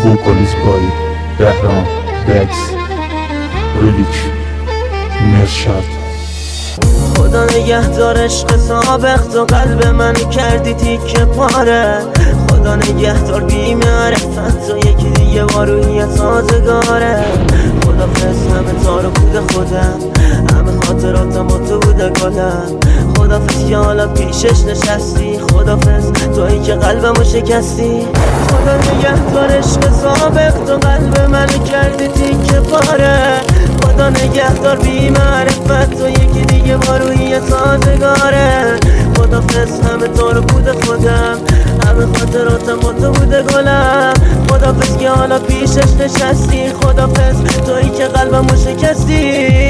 vocals by Behram Bex Relic مرشد. خدا نگهدار عشق سابق تو قلب من کردی تیکه پاره. خدا نگهدار بی معرفت تو یکی دیگه با روی سازگاره. خدافظ همه تارو بود خودم، همه خاطراتم با تو بوده گلم. خدافظ که حالا پیشش نشستی، خدافظ تویی که قلبمو شکستی. خدا نگهدار عشق سابق تو قلب من کردی تیکه پاره. خدا نگهدار بی معرفت تو یکی دیگه با روی سازگاره. خدافظ همه تارو بود خودم، همه خاطراتم با تو بوده گلم. خدافظ که حالا پیشش نشستی، خدافظ تویی که قلبمو شکستی.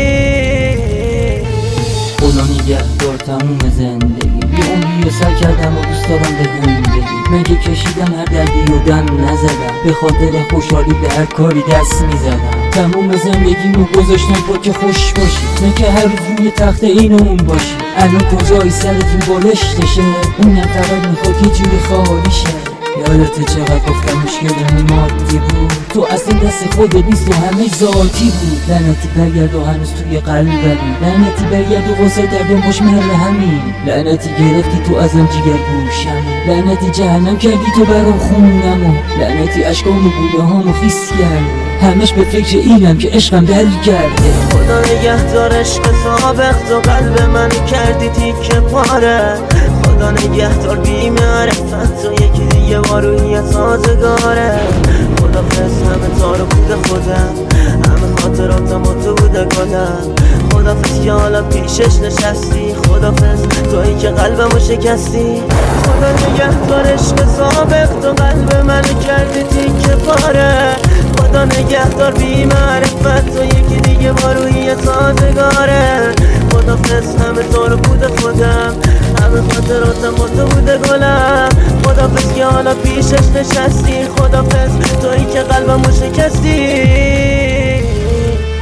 خدا نگهدار تموم زندگی، یه عمری سر کردم و دوست دارم به زندگی. من که کشیدم هر دردی و دم نزدم، به خاطر خوشحالی به هر کاری دست میزدم. تموم زندگیمو گذاشتم با که خوش باشی، نه که هر روز روی تخت این و اون باشی. الان کجایی سرت این بالشتشه، اونم فقط میخواد یه جوری خالی شه. یادت چقدر گفتم مشکلمون مادی بود، تو اصلا دست خودت نیست و همه ذاتی بود. لعنتی برگرد و هنوز توی قلبمی، لعنتی برگرد و واسه دردم باش مرهمی. لعنتی گرفتی تو ازم جگر گوشمی، لعنتی جهنم کردی تو برام خونمو. لعنتی اشکام و بوده هامو خیس کردی، همش به فکر اینم که عشقم دل کرده. خدا نگهدار عشق سابق تو قلب من کردی تیکه پاره. خدا نگهدار بی معرفت تو یکی دیگه با روی سازگاره. خدافظ همه تارو بود خودم، همه خاطراتم با تو بوده گلم. خدافظ که حالا پیشش نشستی، خدافظ تویی که قلبمو شکستی. خدا نگهدار عشق سابق تو قلب من کردی تیکه پاره. خدا نگهدار بی معرفت تو یکی دیگه با روی سازگاره. خدافظ همه تارو بود خودم، همه خاطراتم با تو بوده گلم. خدافظ که حالا پیشش نشستی، خدافظ تویی که قلبمو شکستی.